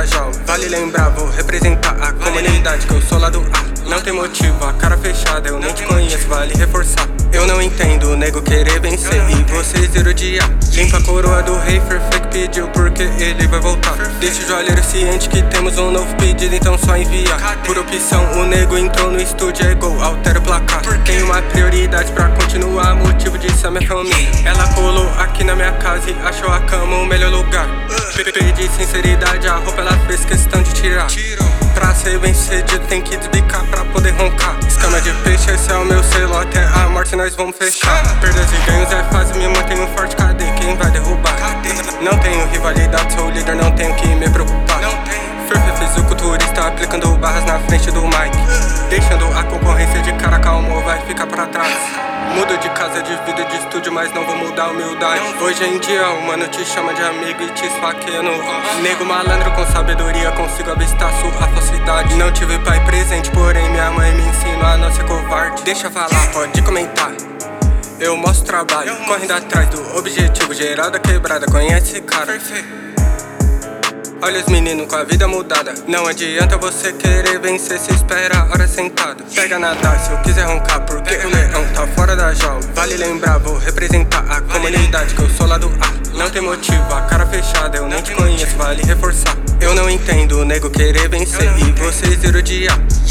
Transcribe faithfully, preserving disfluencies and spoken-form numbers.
da jaula. Vale lembrar, vou representar a comunidade, que eu sou lá do A. Não tem motivo, a cara fechada, eu nem te conheço, vale reforçar. Eu não entendo o nego querer vencer e vocês ir odiar. Limpa a coroa do rei, Perfect pediu porque ele vai voltar. Deixa o joalheiro ciente que temos um novo pedido, então só envia. Por opção, o nego entrou no estúdio, é gol, altera o placar. Tem uma prioridade pra continuar, motivo disso é minha família. Ela colou aqui na minha casa e achou a cama o melhor lugar. Pedi sinceridade, a roupa ela fez questão de tirar. Pra ser bem sucedido tem que desbicar pra poder roncar. Escama de peixe, esse é o meu selo, até a morte nós vamos fechar. Perdas e ganhos é fácil, me mantenho forte, cadê quem vai derrubar? Não tenho rivalidade, sou líder, não tenho que me preocupar. Ferfe fisiculturista aplicando barras na frente do mic, deixando a concorrência de cara calmo, vai ficar pra trás. Mudo de casa, de vida, de estúdio, mas não vou mudar a humildade. Hoje em dia o mano te chama de amigo e te esfaqueia no off. Nego malandro com sabedoria, consigo avistar sua falsidade. Não tive pai presente, porém minha mãe me ensinou a não ser covarde. Deixa falar, pode comentar, eu mostro trabalho, correndo atrás do objetivo geral da quebrada, conhece esse cara. Olha os meninos com a vida mudada. Não adianta você querer vencer se espera a hora sentado. Pega nadar se eu quiser roncar, porque o leão tá fora da jaula. Vale lembrar, vou representar a comunidade, que eu sou lá do A. Não tem motivo, a cara fechada, eu nem te conheço, vale reforçar. Eu não entendo o nego querer vencer e vocês ir odiar.